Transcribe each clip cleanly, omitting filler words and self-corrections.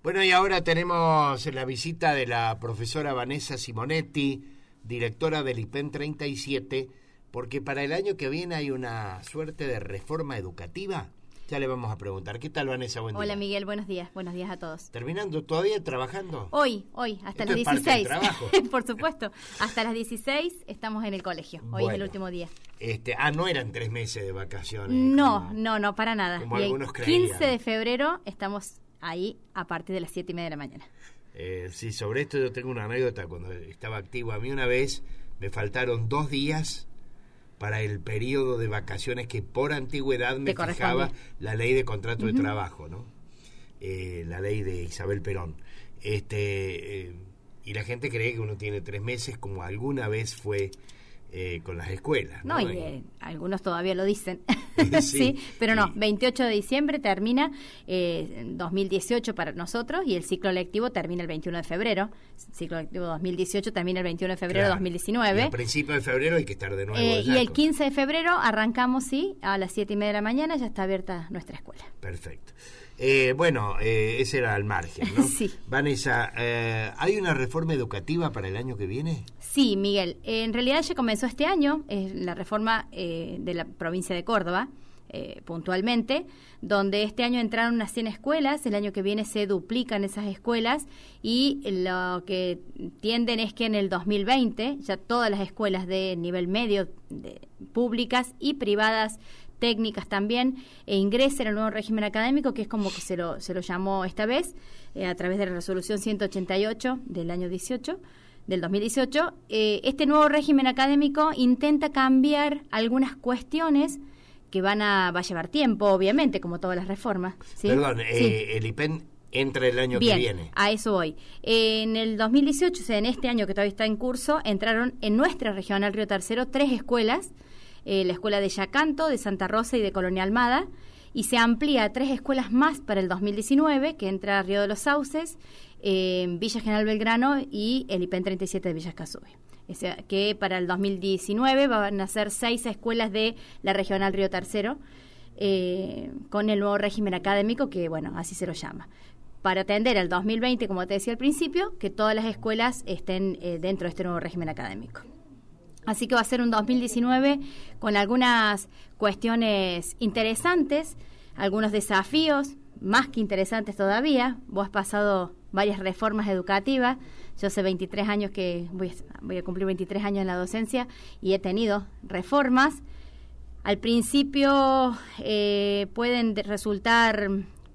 Bueno, y ahora tenemos la visita de la profesora Vanessa Simonetti, directora del IPEN 37, porque para el año que viene hay una suerte de reforma educativa. Ya le vamos a preguntar. ¿Qué tal, Vanessa? Buen día. Hola, Miguel. Buenos días a todos. ¿Terminando todavía trabajando? Hoy, hasta las 16. Parte del trabajo. Por supuesto. Hasta las 16 estamos en el colegio. Hoy es el último día. No eran 3 meses de vacaciones. No, para nada. Como y algunos el creían. 15 de febrero estamos ahí a partir de las 7:30 de la mañana. Sí, sobre esto yo tengo una anécdota. Cuando estaba activo, a mí una vez me faltaron 2 días para el periodo de vacaciones que por antigüedad me fijaba la ley de contrato de trabajo, ¿no? La ley de Isabel Perón. Y la gente cree que uno tiene 3 meses, como alguna vez fue con las escuelas, ¿no? Algunos todavía lo dicen. Sí, pero no, 28 de diciembre termina 2018 para nosotros y el ciclo lectivo termina el 21 de febrero. El ciclo lectivo 2018 termina el 21 de febrero de 2019. Y a principios de febrero hay que estar de nuevo. Y el 15 de febrero arrancamos, a las 7:30 de la mañana ya está abierta nuestra escuela. Perfecto. Ese era al margen, ¿no? Sí. Vanessa, ¿hay una reforma educativa para el año que viene? Sí, Miguel. En realidad ya comenzó este año, la reforma de la provincia de Córdoba, puntualmente, donde este año entraron unas 100 escuelas, el año que viene se duplican esas escuelas y lo que tienden es que en el 2020 ya todas las escuelas de nivel medio, públicas y privadas, técnicas también, ingresen al nuevo régimen académico, que es como que se lo llamó esta vez, a través de la resolución 188 del año 2018. Este nuevo régimen académico intenta cambiar algunas cuestiones que va a llevar tiempo, obviamente, como todas las reformas. ¿Sí? Perdón, Sí. El IPEN entra el año que viene. A eso voy. En el 2018, o sea, en este año que todavía está en curso, entraron en nuestra regional Río Tercero 3 escuelas, la escuela de Yacanto, de Santa Rosa y de Colonia Almada, y se amplía a 3 escuelas más para el 2019, que entra Río de los Sauces, Villa General Belgrano y el IPEN 37 de Villa Escazú. O sea, que para el 2019 van a ser 6 escuelas de la regional Río Tercero, con el nuevo régimen académico, que así se lo llama. Para atender al 2020, como te decía al principio, que todas las escuelas estén dentro de este nuevo régimen académico. Así que va a ser un 2019 con algunas cuestiones interesantes, algunos desafíos más que interesantes todavía. Vos has pasado varias reformas educativas. Yo hace 23 años que voy a cumplir 23 años en la docencia y he tenido reformas. Al principio pueden resultar,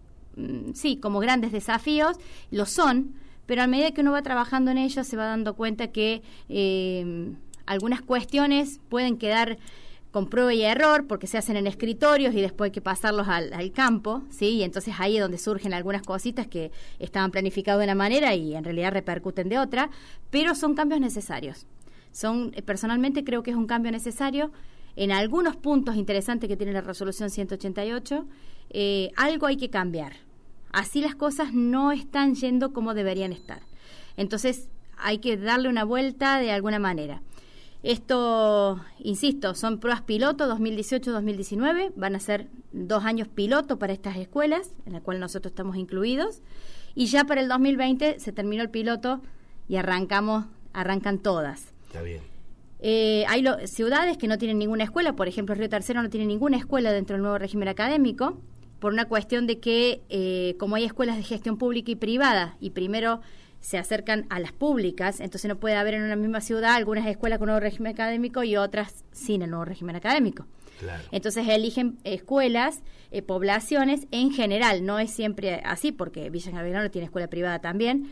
como grandes desafíos, lo son, pero a medida que uno va trabajando en ellos se va dando cuenta que algunas cuestiones pueden quedar con prueba y error porque se hacen en escritorios y después hay que pasarlos al campo, ¿sí? Y entonces ahí es donde surgen algunas cositas que estaban planificadas de una manera y en realidad repercuten de otra, pero son cambios necesarios. Personalmente creo que es un cambio necesario. En algunos puntos interesantes que tiene la resolución 188, algo hay que cambiar. Así las cosas no están yendo como deberían estar. Entonces hay que darle una vuelta de alguna manera. Esto, insisto, son pruebas piloto 2018-2019, van a ser 2 años piloto para estas escuelas, en la cual nosotros estamos incluidos, y ya para el 2020 se terminó el piloto y arrancan todas. Está bien. Hay ciudades que no tienen ninguna escuela, por ejemplo Río Tercero no tiene ninguna escuela dentro del nuevo régimen académico, por una cuestión de que como hay escuelas de gestión pública y privada, y primero se acercan a las públicas, entonces no puede haber en una misma ciudad algunas escuelas con nuevo régimen académico y otras sin el nuevo régimen académico. Claro. Entonces eligen escuelas, poblaciones en general, no es siempre así porque Villa General Belgrano tiene escuela privada también,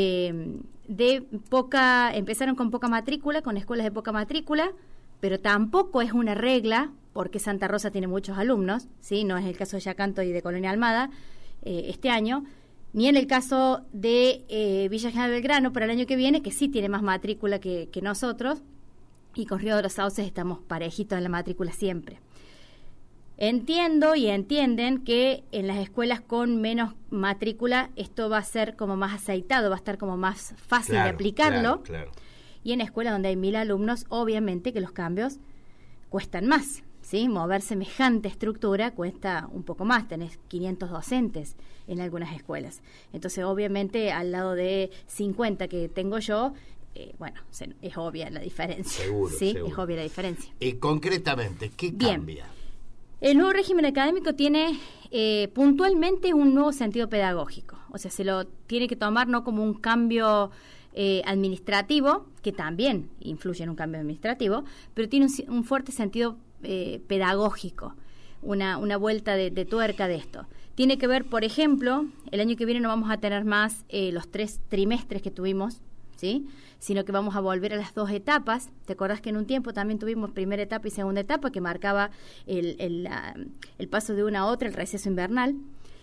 empezaron con poca matrícula, con escuelas de poca matrícula, pero tampoco es una regla porque Santa Rosa tiene muchos alumnos, ¿sí? No es el caso de Yacanto y de Colonia Almada este año, ni en el caso de Villa General Belgrano para el año que viene, que sí tiene más matrícula que nosotros, y con Río de los Sauces estamos parejitos en la matrícula siempre. Entiendo y entienden que en las escuelas con menos matrícula esto va a ser como más aceitado, va a estar como más fácil de aplicarlo. Claro. Y en escuelas donde hay 1000 alumnos, obviamente que los cambios cuestan más. ¿sí? Mover semejante estructura cuesta un poco más, tenés 500 docentes en algunas escuelas. Entonces, obviamente, al lado de 50 que tengo yo, es obvia la diferencia. Seguro, ¿sí? seguro. Es obvia la diferencia. Concretamente, ¿qué cambia? El nuevo régimen académico tiene puntualmente un nuevo sentido pedagógico. O sea, se lo tiene que tomar no como un cambio administrativo, que también influye en un cambio administrativo, pero tiene un fuerte sentido pedagógico, una vuelta de tuerca de esto. Tiene que ver, por ejemplo, el año que viene no vamos a tener más los 3 trimestres que tuvimos, ¿sí? Sino que vamos a volver a las 2 etapas. ¿Te acordás que en un tiempo también tuvimos primera etapa y segunda etapa, que marcaba el paso de una a otra, el receso invernal?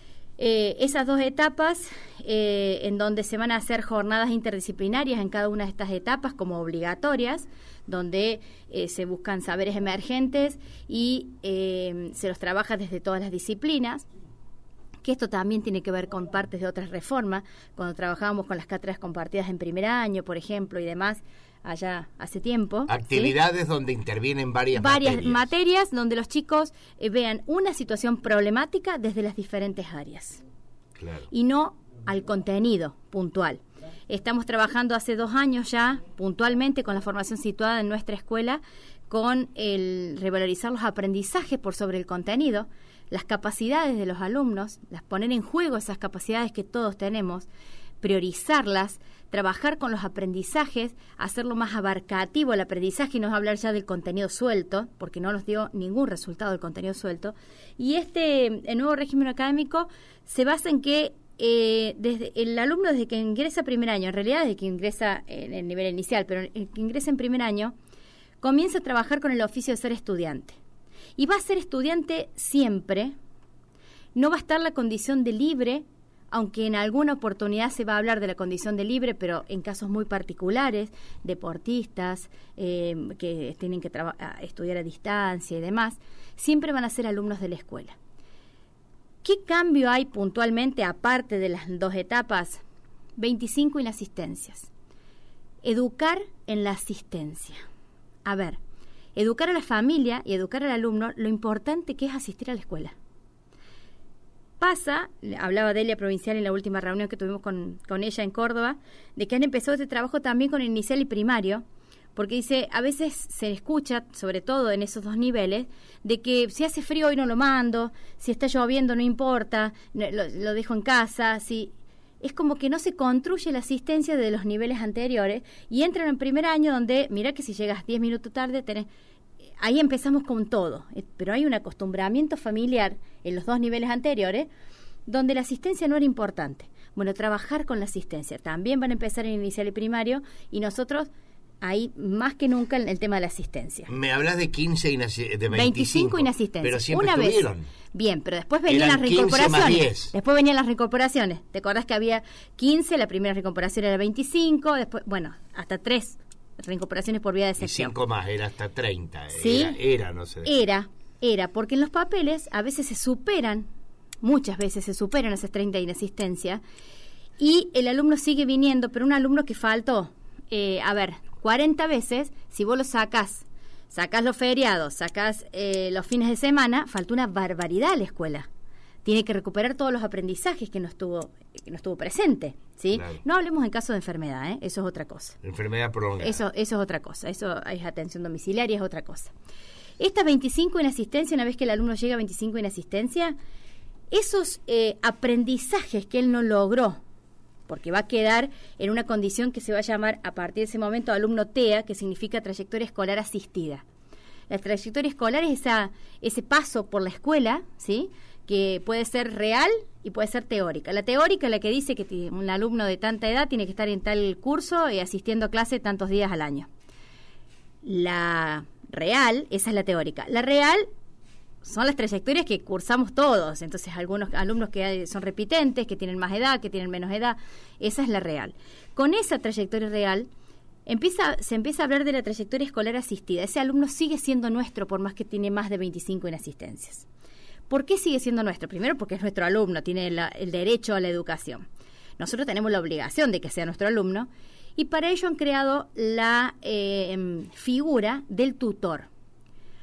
Esas 2 etapas, en donde se van a hacer jornadas interdisciplinarias en cada una de estas etapas como obligatorias, donde se buscan saberes emergentes y se los trabaja desde todas las disciplinas, que esto también tiene que ver con partes de otras reformas, cuando trabajábamos con las cátedras compartidas en primer año, por ejemplo, y demás, allá hace tiempo. Actividades, ¿sí? Donde intervienen varias materias donde los chicos vean una situación problemática desde las diferentes áreas. Claro. Y no al contenido puntual. Estamos trabajando hace 2 años ya puntualmente con la formación situada en nuestra escuela, con el revalorizar los aprendizajes por sobre el contenido, las capacidades de los alumnos, poner en juego esas capacidades que todos tenemos, priorizarlas, trabajar con los aprendizajes, hacerlo más abarcativo el aprendizaje y no hablar ya del contenido suelto, porque no nos dio ningún resultado el contenido suelto. Y el nuevo régimen académico se basa en que desde el alumno, desde que ingresa a primer año, en realidad desde que ingresa en el nivel inicial, pero el que ingresa en primer año, comienza a trabajar con el oficio de ser estudiante. Y va a ser estudiante siempre, no va a estar la condición de libre, aunque en alguna oportunidad se va a hablar de la condición de libre, pero en casos muy particulares, deportistas que tienen que estudiar a distancia y demás, siempre van a ser alumnos de la escuela. ¿Qué cambio hay puntualmente, aparte de las 2 etapas? 25 inasistencias. Educar en la asistencia. A ver, educar a la familia y educar al alumno lo importante que es asistir a la escuela. Pasa, hablaba Delia Provincial en la última reunión que tuvimos con ella en Córdoba, de que han empezado este trabajo también con el inicial y primario, porque dice, a veces se escucha, sobre todo en esos 2 niveles, de que si hace frío hoy no lo mando, si está lloviendo no importa, lo dejo en casa, si... Es como que no se construye la asistencia de los niveles anteriores y entran en primer año donde, mira que si llegas 10 minutos tarde, ahí empezamos con todo, pero hay un acostumbramiento familiar en los 2 niveles anteriores donde la asistencia no era importante. Bueno, trabajar con la asistencia. También van a empezar en inicial y primario y nosotros ahí más que nunca en el tema de la asistencia. Me hablas de 25 inasistencias. Pero siempre una estuvieron. Vez. Bien, pero después venían las 15 reincorporaciones. más 10. Después venían las reincorporaciones. ¿Te acordás que había 15? La primera reincorporación era 25, después, hasta 3 reincorporaciones por vía de excepción. Y 5 más, era hasta 30. ¿Sí? No sé. Era, porque en los papeles a veces muchas veces se superan esas 30 inasistencias y el alumno sigue viniendo, pero un alumno que faltó, 40 veces, si vos lo sacás los feriados, sacás los fines de semana, faltó una barbaridad a la escuela. Tiene que recuperar todos los aprendizajes que no estuvo presente, ¿sí? Claro. No hablemos en caso de enfermedad, eso es otra cosa. Enfermedad prolongada. Eso es otra cosa, eso es atención domiciliaria, es otra cosa. Estas 25 inasistencia, una vez que el alumno llega a 25 inasistencia, esos aprendizajes que él no logró, porque va a quedar en una condición que se va a llamar a partir de ese momento alumno TEA, que significa trayectoria escolar asistida. La trayectoria escolar es ese paso por la escuela, ¿sí?, que puede ser real y puede ser teórica. La teórica es la que dice que un alumno de tanta edad tiene que estar en tal curso y asistiendo a clase tantos días al año. La real, esa es la teórica. La real son las trayectorias que cursamos todos, entonces algunos alumnos que son repitentes, que tienen más edad, que tienen menos edad, esa es la real. Con esa trayectoria real se empieza a hablar de la trayectoria escolar asistida. Ese alumno sigue siendo nuestro por más que tiene más de 25 inasistencias. ¿Por qué sigue siendo nuestro? Primero porque es nuestro alumno, tiene el derecho a la educación. Nosotros tenemos la obligación de que sea nuestro alumno y para ello han creado la figura del tutor.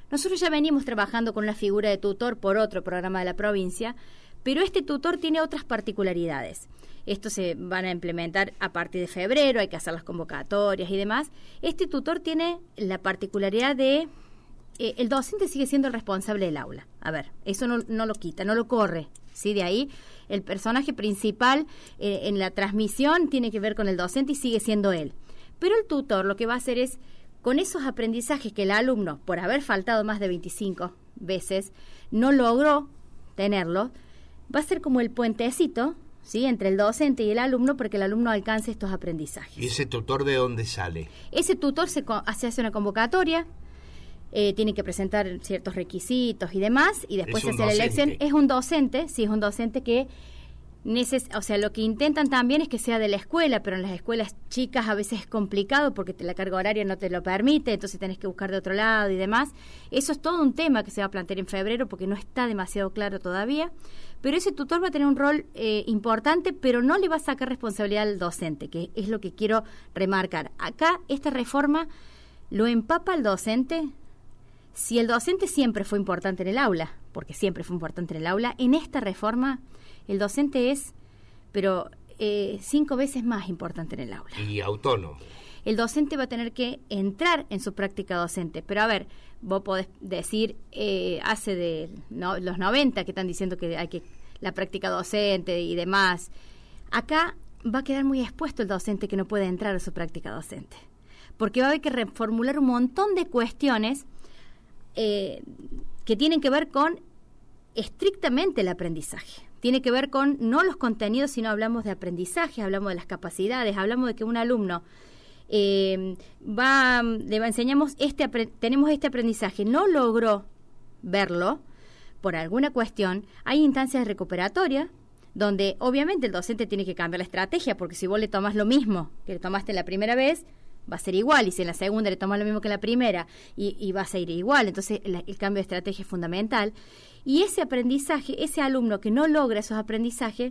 Nosotros ya venimos trabajando con una figura de tutor por otro programa de la provincia, pero este tutor tiene otras particularidades. Estos se van a implementar a partir de febrero, hay que hacer las convocatorias y demás. Este tutor tiene la particularidad de... el docente sigue siendo el responsable del aula. A ver, eso no lo quita, no lo corre. ¿Sí? De ahí, el personaje principal en la transmisión tiene que ver con el docente y sigue siendo él. Pero el tutor lo que va a hacer es, con esos aprendizajes que el alumno, por haber faltado más de 25 veces, no logró tenerlo, va a ser como el puentecito, ¿sí?, entre el docente y el alumno para que el alumno alcance estos aprendizajes. ¿Y ese tutor de dónde sale? Ese tutor se hace una convocatoria, tiene que presentar ciertos requisitos y demás, y después se hace la elección. Es un docente, sí, es un docente que... o sea, lo que intentan también es que sea de la escuela, pero en las escuelas chicas a veces es complicado porque la carga horaria no te lo permite, entonces tenés que buscar de otro lado y demás. Eso es todo un tema que se va a plantear en febrero porque no está demasiado claro todavía, pero ese tutor va a tener un rol importante, pero no le va a sacar responsabilidad al docente, que es lo que quiero remarcar. Acá esta reforma lo empapa al docente. Si el docente siempre fue importante en el aula, porque siempre fue importante en el aula, en esta reforma el docente es, pero 5 veces más importante en el aula. Y autónomo. El docente va a tener que entrar en su práctica docente. Pero a ver, vos podés decir, hace de los 90 que están diciendo que hay que la práctica docente y demás. Acá va a quedar muy expuesto el docente que no puede entrar a su práctica docente. Porque va a haber que reformular un montón de cuestiones que tienen que ver con estrictamente el aprendizaje. Tiene que ver con no los contenidos, sino hablamos de aprendizaje, hablamos de las capacidades, hablamos de que un alumno le enseñamos tenemos este aprendizaje, no logró verlo por alguna cuestión. Hay instancias recuperatorias donde obviamente el docente tiene que cambiar la estrategia, porque si vos le tomás lo mismo que le tomaste la primera vez, va a ser igual, y si en la segunda le tomas lo mismo que en la primera y vas a ir igual. Entonces el cambio de estrategia es fundamental. Y ese aprendizaje, ese alumno que no logra esos aprendizajes,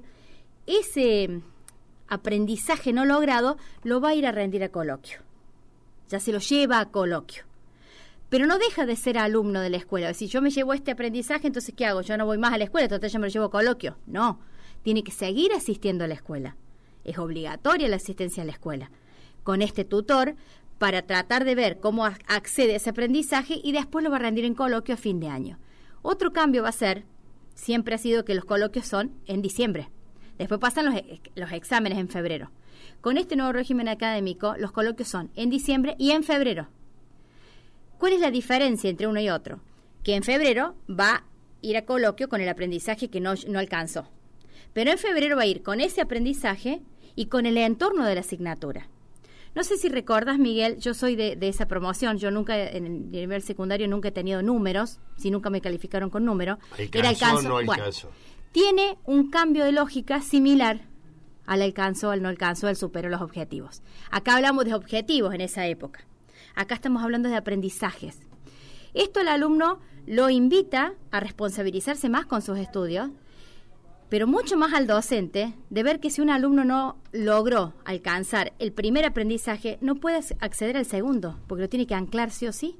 ese aprendizaje no logrado lo va a ir a rendir a coloquio. Ya se lo lleva a coloquio. Pero no deja de ser alumno de la escuela. Si yo me llevo este aprendizaje, entonces ¿qué hago? Yo no voy más a la escuela, entonces ya me lo llevo a coloquio. No, tiene que seguir asistiendo a la escuela. Es obligatoria la asistencia a la escuela con este tutor para tratar de ver cómo accede a ese aprendizaje y después lo va a rendir en coloquio a fin de año. Otro cambio va a ser, siempre ha sido que los coloquios son en diciembre. Después pasan los exámenes en febrero. Con este nuevo régimen académico, los coloquios son en diciembre y en febrero. ¿Cuál es la diferencia entre uno y otro? Que en febrero va a ir a coloquio con el aprendizaje que no alcanzó. Pero en febrero va a ir con ese aprendizaje y con el entorno de la asignatura. No sé si recuerdas, Miguel, yo soy de esa promoción. Yo nunca, en el nivel secundario, nunca he tenido números, si nunca me calificaron con número. Era alcanzo, no alcanzo. Bueno, tiene un cambio de lógica similar al alcanzo, al no alcanzo, al supero los objetivos. Acá hablamos de objetivos en esa época. Acá estamos hablando de aprendizajes. Esto el alumno lo invita a responsabilizarse más con sus estudios, pero mucho más al docente de ver que si un alumno no logró alcanzar el primer aprendizaje, no puede acceder al segundo, porque lo tiene que anclar sí o sí.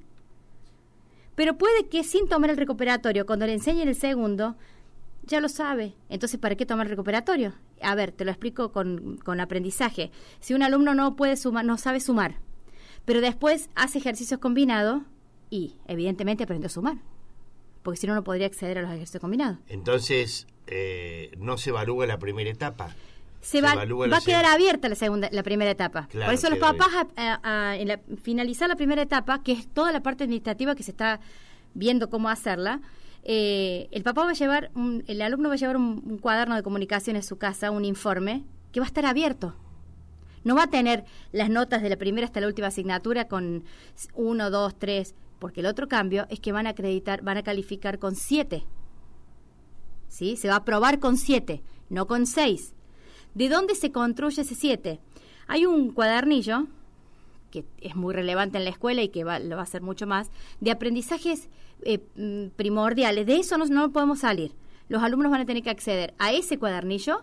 Pero puede que sin tomar el recuperatorio, cuando le enseñen el segundo, ya lo sabe. Entonces, ¿para qué tomar el recuperatorio? A ver, te lo explico con aprendizaje. Si un alumno no puede sumar, no sabe sumar, pero después hace ejercicios combinados y evidentemente aprendió a sumar, porque si no, no podría acceder a los ejercicios combinados. Entonces, no se evalúa la primera etapa. Va a quedar abierta la primera etapa. Claro, por eso los papás, finalizar la primera etapa, que es toda la parte administrativa que se está viendo cómo hacerla, el papá va a llevar, el alumno va a llevar un cuaderno de comunicación en su casa, un informe, que va a estar abierto. No va a tener las notas de la primera hasta la última asignatura con 1, 2, 3, porque el otro cambio es que van a calificar con 7. ¿Sí? Se va a aprobar con 7, no con 6. ¿De dónde se construye ese 7? Hay un cuadernillo que es muy relevante en la escuela y que lo va a hacer mucho más, de aprendizajes primordiales. De eso no podemos salir. Los alumnos van a tener que acceder a ese cuadernillo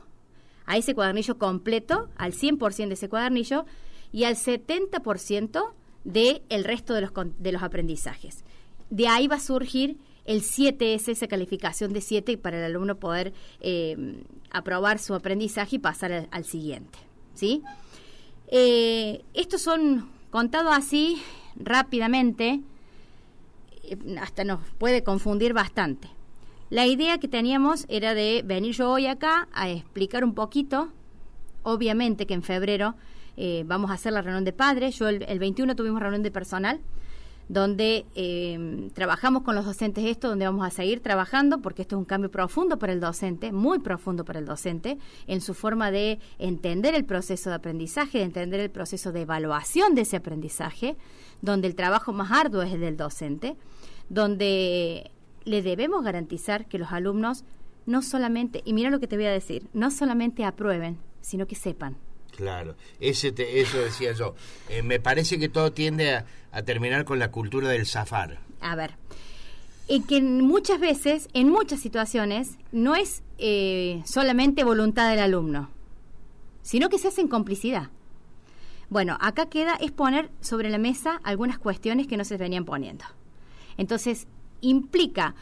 completo, al 100% de ese cuadernillo y al 70% del resto de los aprendizajes. de ahí va a surgir el 7S, esa calificación de 7 para el alumno poder aprobar su aprendizaje y pasar al siguiente, ¿sí? Estos son, contados así rápidamente, hasta nos puede confundir bastante. La idea que teníamos era de venir yo hoy acá a explicar un poquito. Obviamente que en febrero vamos a hacer la reunión de padres. Yo el 21 tuvimos reunión de personal, donde trabajamos con los docentes esto, donde vamos a seguir trabajando, porque esto es un cambio profundo para el docente, muy profundo para el docente, en su forma de entender el proceso de aprendizaje, de entender el proceso de evaluación de ese aprendizaje, donde el trabajo más arduo es el del docente, donde le debemos garantizar que los alumnos no solamente, y mira lo que te voy a decir, no solamente aprueben, sino que sepan. Claro, eso decía yo. Me parece que todo tiende a terminar con la cultura del zafar. A ver, que muchas veces, en muchas situaciones, no es solamente voluntad del alumno, sino que se hace en complicidad. Bueno, acá queda es poner sobre la mesa algunas cuestiones que no se venían poniendo. Entonces, implica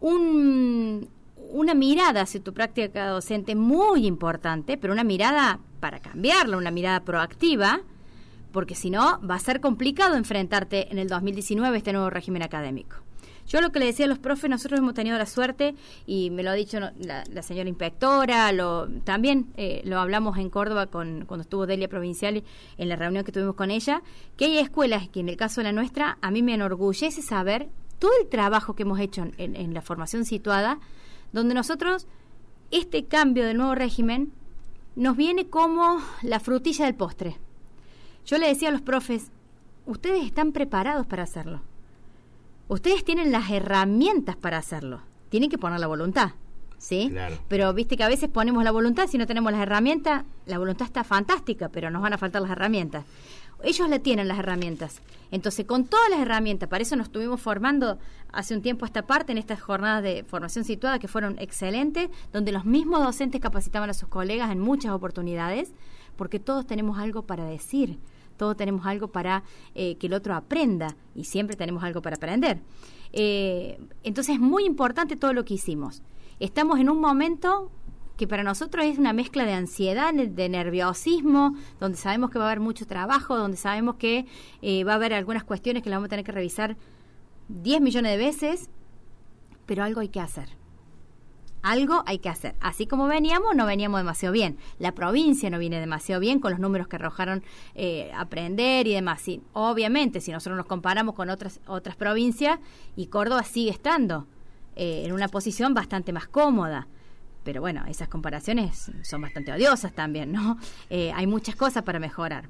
una mirada hacia tu práctica docente muy importante, pero una mirada para cambiarla, una mirada proactiva, porque si no va a ser complicado enfrentarte en el 2019 a este nuevo régimen académico. Yo lo que le decía a los profes, nosotros hemos tenido la suerte, y me lo ha dicho la señora inspectora, también lo hablamos en Córdoba cuando estuvo Delia Provincial en la reunión que tuvimos con ella, que hay escuelas que en el caso de la nuestra, a mí me enorgullece saber todo el trabajo que hemos hecho en la formación situada, donde nosotros, este cambio del nuevo régimen, nos viene como la frutilla del postre. Yo le decía a los profes, ustedes están preparados para hacerlo. Ustedes tienen las herramientas para hacerlo. Tienen que poner la voluntad, ¿sí? Claro. Pero viste que a veces ponemos la voluntad, si no tenemos las herramientas, la voluntad está fantástica, pero nos van a faltar las herramientas. Ellos le tienen las herramientas. Entonces, con todas las herramientas, para eso nos estuvimos formando hace un tiempo esta parte, en estas jornadas de formación situada que fueron excelentes, donde los mismos docentes capacitaban a sus colegas en muchas oportunidades, porque todos tenemos algo para decir, todos tenemos algo para que el otro aprenda, y siempre tenemos algo para aprender. Entonces, es muy importante todo lo que hicimos. Estamos en un momento que para nosotros es una mezcla de ansiedad, de nerviosismo, donde sabemos que va a haber mucho trabajo, donde sabemos que va a haber algunas cuestiones que las vamos a tener que revisar 10 millones de veces, pero algo hay que hacer. Algo hay que hacer. Así como veníamos, no veníamos demasiado bien. La provincia no viene demasiado bien con los números que arrojaron aprender y demás. Sí, obviamente, si nosotros nos comparamos con otras provincias, y Córdoba sigue estando en una posición bastante más cómoda. Pero bueno, esas comparaciones son bastante odiosas también, ¿no? Hay muchas cosas para mejorar,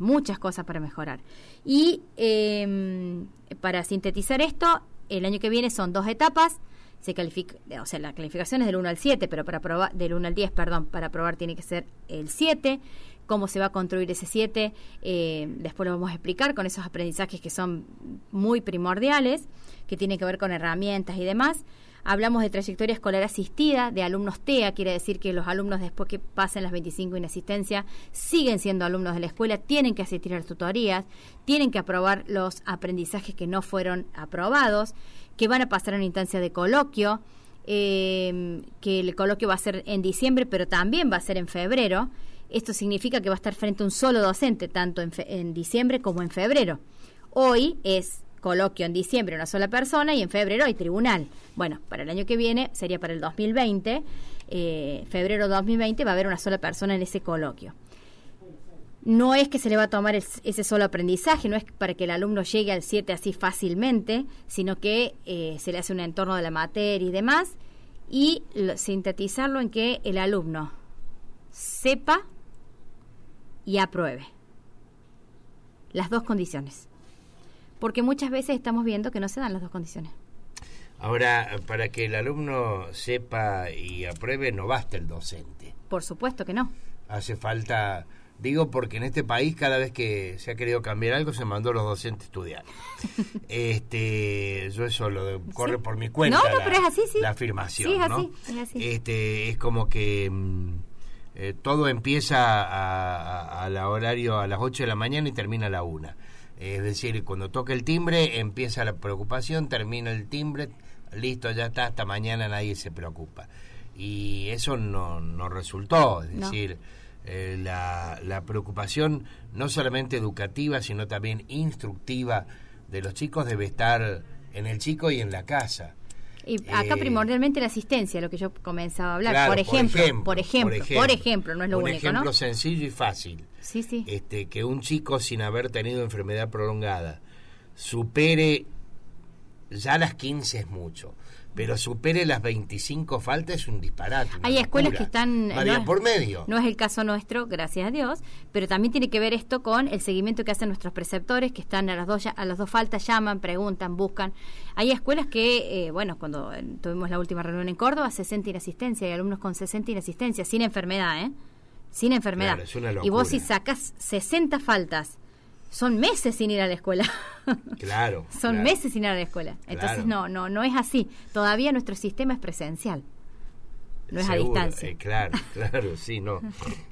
Y para sintetizar esto, el año que viene son 2 etapas. Se califica, o sea, la calificación es del 1 al 7, pero para aprobar, del 1 al 10, perdón, para aprobar tiene que ser el 7. Cómo se va a construir ese 7, después lo vamos a explicar con esos aprendizajes que son muy primordiales, que tienen que ver con herramientas y demás. Hablamos de trayectoria escolar asistida, de alumnos TEA, quiere decir que los alumnos después que pasen las 25 inasistencia siguen siendo alumnos de la escuela, tienen que asistir a las tutorías, tienen que aprobar los aprendizajes que no fueron aprobados, que van a pasar a una instancia de coloquio, que el coloquio va a ser en diciembre, pero también va a ser en febrero. Esto significa que va a estar frente a un solo docente, tanto en diciembre como en febrero. Hoy es coloquio en diciembre una sola persona y en febrero hay tribunal. Bueno, para el año que viene, sería para el 2020, febrero 2020 va a haber una sola persona en ese coloquio. No es que se le va a tomar ese solo aprendizaje, no es para que el alumno llegue al 7 así fácilmente, sino que se le hace un entorno de la materia y demás, y sintetizarlo en que el alumno sepa y apruebe. Las dos condiciones. Porque muchas veces estamos viendo que no se dan las dos condiciones. Ahora, para que el alumno sepa y apruebe, no basta el docente. Por supuesto que no. Hace falta, digo porque en este país cada vez que se ha querido cambiar algo se mandó a los docentes a estudiar. Yo eso corre por mi cuenta. No, pero es así, sí. La afirmación, sí, es ¿no? así, es así. Es como que todo empieza a la horario a las 8 de la mañana y termina a la 1. Es decir, cuando toca el timbre empieza la preocupación, termina el timbre, listo, ya está, hasta mañana nadie se preocupa. Y eso no resultó, es decir, la preocupación no solamente educativa, sino también instructiva de los chicos debe estar en el chico y en la casa. Y acá primordialmente la asistencia, lo que yo comenzaba a hablar. Claro, por ejemplo, no es lo único, ¿no? Un ejemplo sencillo y fácil. Sí. Que un chico sin haber tenido enfermedad prolongada supere, ya las 15 es mucho, pero supere las 25 faltas es un disparate. Hay escuelas que están... por medio. No es el caso nuestro, gracias a Dios, pero también tiene que ver esto con el seguimiento que hacen nuestros preceptores, que están a las dos faltas, llaman, preguntan, buscan. Hay escuelas que, cuando tuvimos la última reunión en Córdoba, 60 inasistencia, hay alumnos con 60 inasistencia, sin enfermedad, sin enfermedad. Claro, es una locura. Y vos si sacás 60 faltas, son meses sin ir a la escuela. Claro. Son meses sin ir a la escuela. Entonces no es así. Todavía nuestro sistema es presencial. No es a distancia. Claro, sí, no.